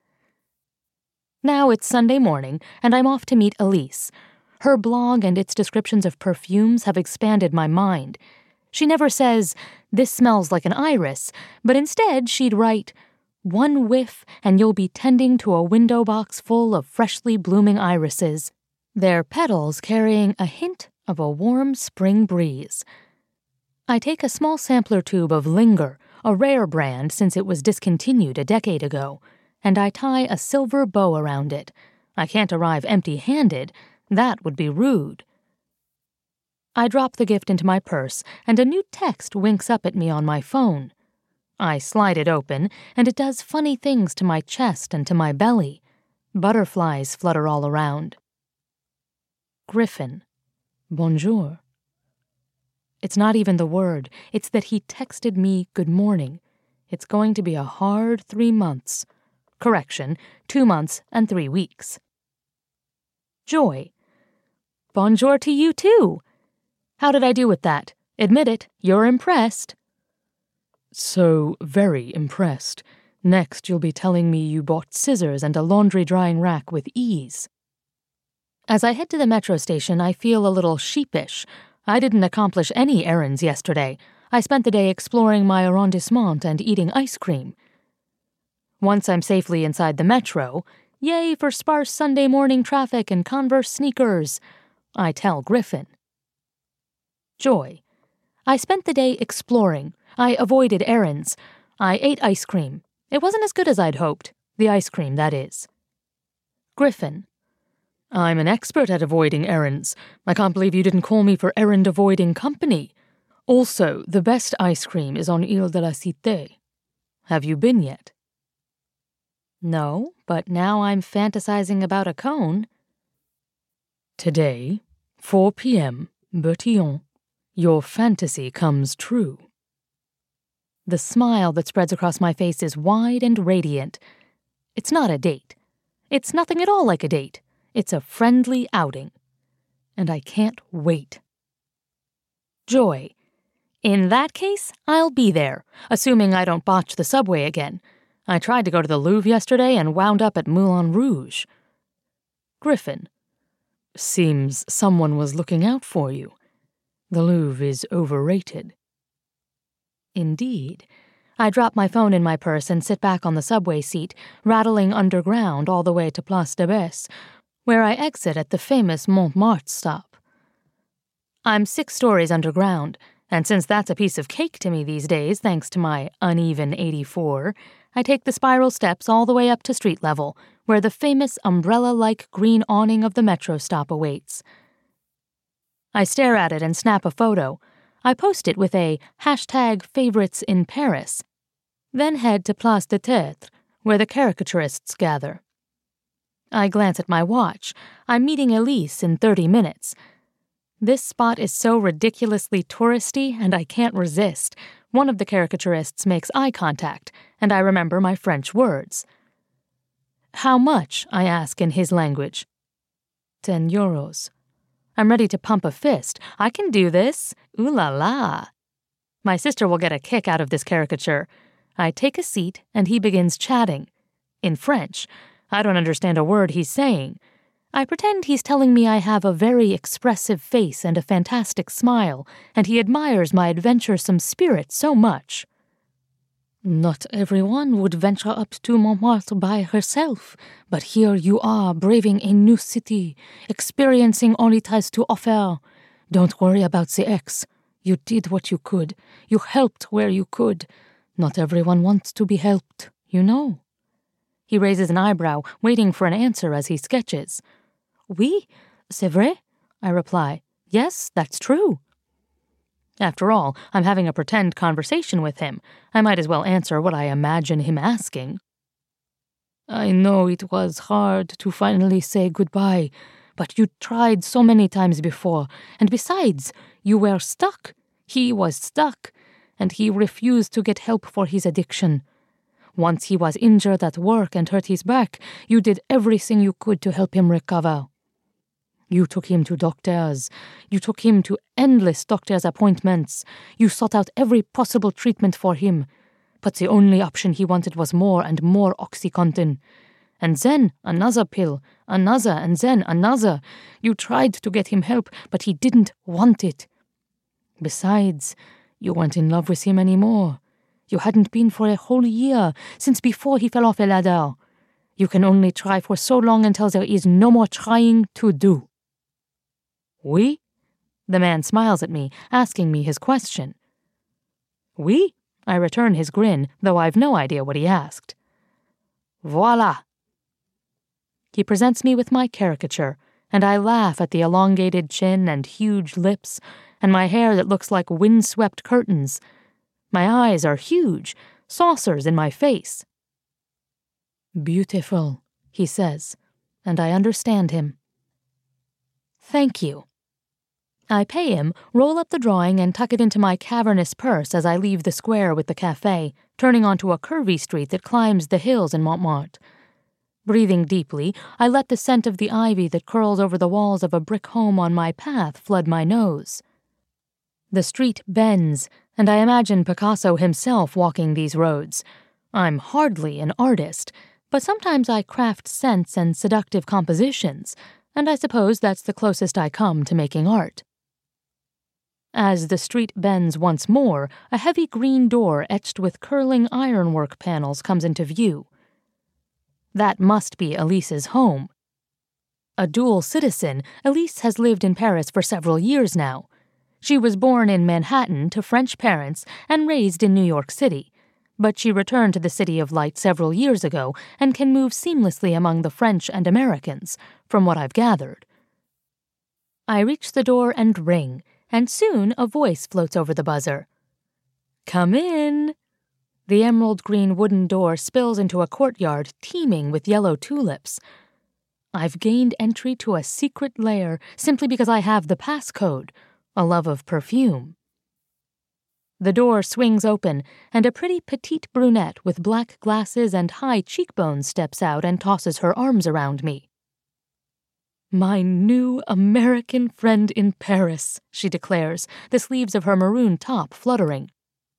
Now it's Sunday morning, and I'm off to meet Elise. Her blog and its descriptions of perfumes have expanded my mind. She never says, "This smells like an iris," but instead she'd write, "One whiff and you'll be tending to a window box full of freshly blooming irises, their petals carrying a hint of a warm spring breeze." I take a small sampler tube of Linger, a rare brand since it was discontinued a decade ago, and I tie a silver bow around it. I can't arrive empty-handed. That would be rude. I drop the gift into my purse, and a new text winks up at me on my phone. I slide it open, and it does funny things to my chest and to my belly. Butterflies flutter all around. Griffin. Bonjour. It's not even the word. It's that he texted me good morning. It's going to be a hard 3 months. Correction, 2 months and 3 weeks. Joy. Bonjour to you too. How did I do with that? Admit it, you're impressed. So very impressed. Next, you'll be telling me you bought scissors and a laundry drying rack with ease. As I head to the metro station, I feel a little sheepish. I didn't accomplish any errands yesterday. I spent the day exploring my arrondissement and eating ice cream. Once I'm safely inside the metro, yay for sparse Sunday morning traffic and Converse sneakers, I tell Griffin. Joy. I spent the day exploring. I avoided errands. I ate ice cream. It wasn't as good as I'd hoped. The ice cream, that is. Griffin. I'm an expert at avoiding errands. I can't believe you didn't call me for errand-avoiding company. Also, the best ice cream is on Ile de la Cité. Have you been yet? No, but now I'm fantasizing about a cone. Today, 4 p.m., Bertillon, your fantasy comes true. The smile that spreads across my face is wide and radiant. It's not a date. It's nothing at all like a date. It's a friendly outing. And I can't wait. Joy. In that case, I'll be there, assuming I don't botch the subway again. I tried to go to the Louvre yesterday and wound up at Moulin Rouge. Griffin. Seems someone was looking out for you. The Louvre is overrated. Indeed. I drop my phone in my purse and sit back on the subway seat, rattling underground all the way to Place de Besse, where I exit at the famous Montmartre stop. I'm 6 stories underground, and since that's a piece of cake to me these days thanks to my uneven 84, I take the spiral steps all the way up to street level, where the famous umbrella-like green awning of the metro stop awaits. I stare at it and snap a photo. I post it with a #favorites-in-Paris, then head to Place de Théâtre, where the caricaturists gather. I glance at my watch. I'm meeting Elise in 30 minutes. This spot is so ridiculously touristy, and I can't resist. One of the caricaturists makes eye contact, and I remember my French words. How much? I ask in his language. 10 euros. I'm ready to pump a fist. I can do this. Ooh la la. My sister will get a kick out of this caricature. I take a seat, and he begins chatting. In French. I don't understand a word he's saying. I pretend he's telling me I have a very expressive face and a fantastic smile, and he admires my adventuresome spirit so much. Not everyone would venture up to Montmartre by herself, but here you are braving a new city, experiencing all it has to offer. Don't worry about the X. You did what you could. You helped where you could. Not everyone wants to be helped, you know." He raises an eyebrow, waiting for an answer as he sketches. "Oui, c'est vrai," I reply. "Yes, that's true." After all, I'm having a pretend conversation with him. I might as well answer what I imagine him asking. "I know it was hard to finally say goodbye, but you tried so many times before, and besides, you were stuck. He was stuck, and he refused to get help for his addiction. Once he was injured at work and hurt his back, you did everything you could to help him recover. You took him to doctors. You took him to endless doctor's appointments. You sought out every possible treatment for him. But the only option he wanted was more and more OxyContin. And then another pill, another, and then another. You tried to get him help, but he didn't want it. Besides, you weren't in love with him anymore. You hadn't been for a whole year, since before he fell off a ladder. You can only try for so long until there is no more trying to do." "Oui?" The man smiles at me, asking me his question. "Oui?" I return his grin, though I've no idea what he asked. "Voila!" He presents me with my caricature, and I laugh at the elongated chin and huge lips, and my hair that looks like wind-swept curtains. My eyes are huge, saucers in my face. "Beautiful," he says, and I understand him. "Thank you." I pay him, roll up the drawing, and tuck it into my cavernous purse as I leave the square with the cafe, turning onto a curvy street that climbs the hills in Montmartre. Breathing deeply, I let the scent of the ivy that curls over the walls of a brick home on my path flood my nose. The street bends, and I imagine Picasso himself walking these roads. I'm hardly an artist, but sometimes I craft scents and seductive compositions, and I suppose that's the closest I come to making art. As the street bends once more, a heavy green door etched with curling ironwork panels comes into view. That must be Elise's home. A dual citizen, Elise has lived in Paris for several years now. She was born in Manhattan to French parents and raised in New York City, but she returned to the City of Light several years ago and can move seamlessly among the French and Americans, from what I've gathered. I reach the door and ring, and soon a voice floats over the buzzer. "Come in." The emerald green wooden door spills into a courtyard teeming with yellow tulips. I've gained entry to a secret lair simply because I have the passcode, a love of perfume. The door swings open, and a pretty petite brunette with black glasses and high cheekbones steps out and tosses her arms around me. "My new American friend in Paris," she declares, the sleeves of her maroon top fluttering.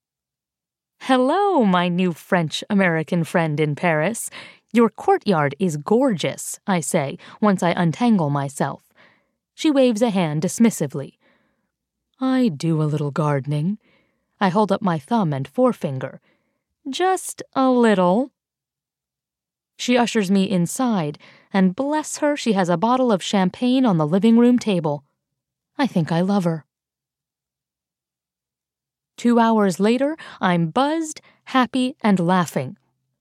"Hello, my new French-American friend in Paris. Your courtyard is gorgeous," I say, once I untangle myself. She waves a hand dismissively. "I do a little gardening." I hold up my thumb and forefinger. "Just a little." She ushers me inside, and bless her, she has a bottle of champagne on the living room table. I think I love her. 2 hours later, I'm buzzed, happy, and laughing.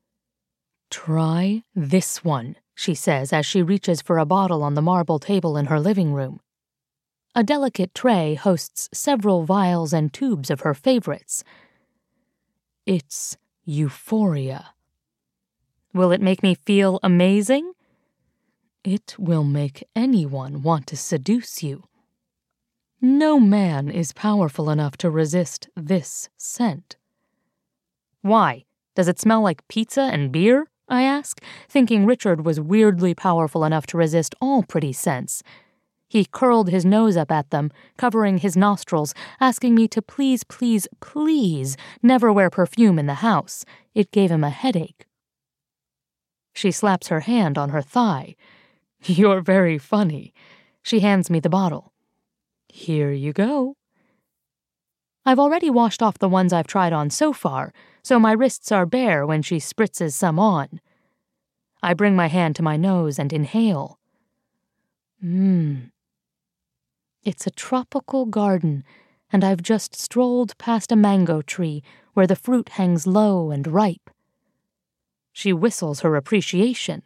"Try this one," she says as she reaches for a bottle on the marble table in her living room. A delicate tray hosts several vials and tubes of her favorites. It's Euphoria. Will it make me feel amazing? It will make anyone want to seduce you. No man is powerful enough to resist this scent. Why? Does it smell like pizza and beer? I ask, thinking Richard was weirdly powerful enough to resist all pretty scents. He curled his nose up at them, covering his nostrils, asking me to please, please, please never wear perfume in the house. It gave him a headache. She slaps her hand on her thigh. "You're very funny." She hands me the bottle. "Here you go." I've already washed off the ones I've tried on so far, so my wrists are bare when she spritzes some on. I bring my hand to my nose and inhale. It's a tropical garden, and I've just strolled past a mango tree where the fruit hangs low and ripe. She whistles her appreciation.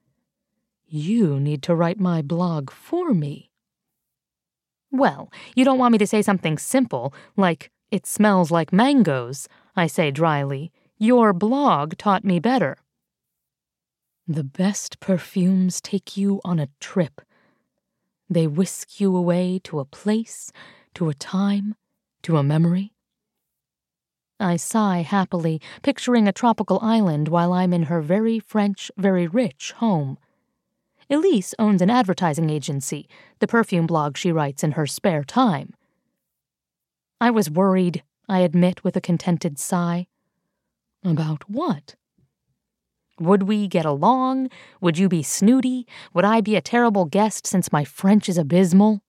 You need to write my blog for me. Well, you don't want me to say something simple, like, "It smells like mangoes," I say dryly. Your blog taught me better. The best perfumes take you on a trip. They whisk you away to a place, to a time, to a memory. I sigh happily, picturing a tropical island while I'm in her very French, very rich home. Elise owns an advertising agency, the perfume blog she writes in her spare time. I was worried, I admit with a contented sigh. About what? Would we get along? Would you be snooty? Would I be a terrible guest since my French is abysmal?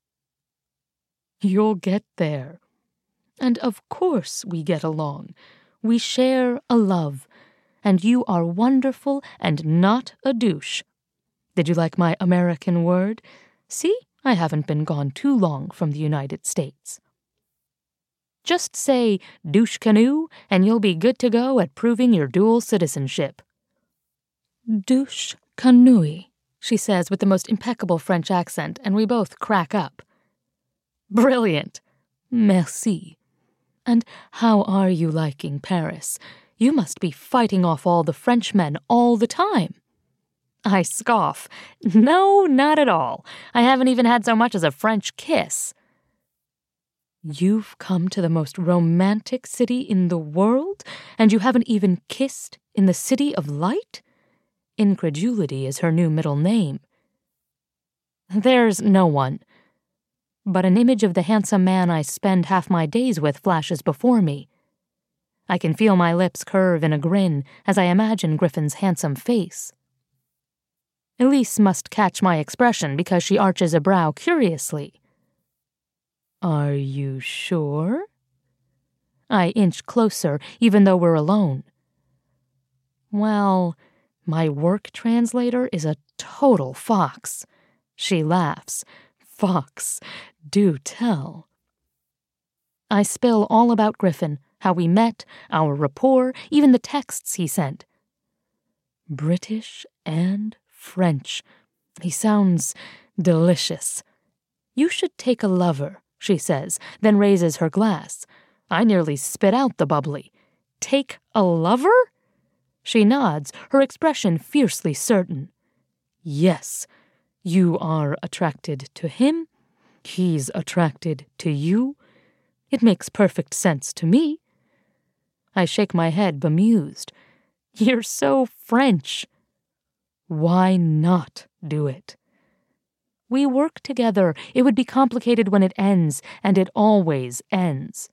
You'll get there. And of course we get along. We share a love, and you are wonderful and not a douche. Did you like my American word? See, I haven't been gone too long from the United States. Just say douche canoe, and you'll be good to go at proving your dual citizenship. Douche canoe, she says with the most impeccable French accent, and we both crack up. Brilliant. Merci. And how are you liking Paris? You must be fighting off all the Frenchmen all the time. I scoff. No, not at all. I haven't even had so much as a French kiss. You've come to the most romantic city in the world, and you haven't even kissed in the City of Light? Incredulity is her new middle name. There's no one. But an image of the handsome man I spend half my days with flashes before me. I can feel my lips curve in a grin as I imagine Griffin's handsome face. Elise must catch my expression because she arches a brow curiously. Are you sure? I inch closer, even though we're alone. Well, my work translator is a total fox. She laughs. Fox, do tell. I spill all about Griffin, how we met, our rapport, even the texts he sent. British and French. He sounds delicious. You should take a lover, she says, then raises her glass. I nearly spit out the bubbly. Take a lover? She nods, her expression fiercely certain. Yes. You are attracted to him. He's attracted to you. It makes perfect sense to me. I shake my head, bemused. You're so French. Why not do it? We work together. It would be complicated when it ends, and it always ends.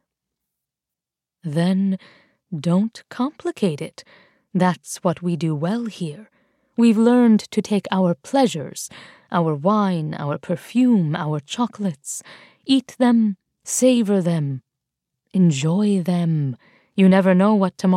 Then don't complicate it. That's what we do well here. We've learned to take our pleasures, our wine, our perfume, our chocolates, eat them, savor them, enjoy them. You never know what tomorrow